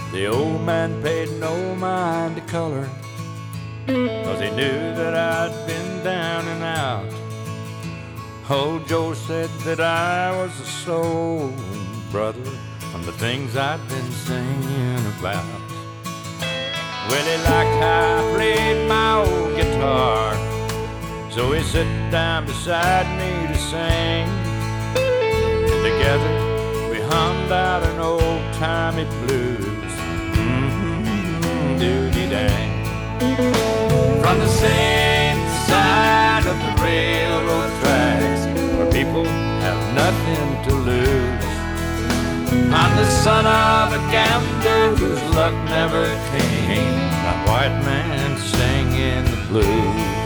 The old man paid no mind to color, 'cause he knew that I'd been down and out. Old Joe said that I was a soul brother from the things I'd been singing about. Well, he liked how I played my old guitar, so he sat down beside me to sing. And together we hummed out an old-timey blues. Doody-dang. From the same side of the railroad tracks, where people have nothing to lose. I'm the son of a gambler whose luck never came, a white man singing the blues.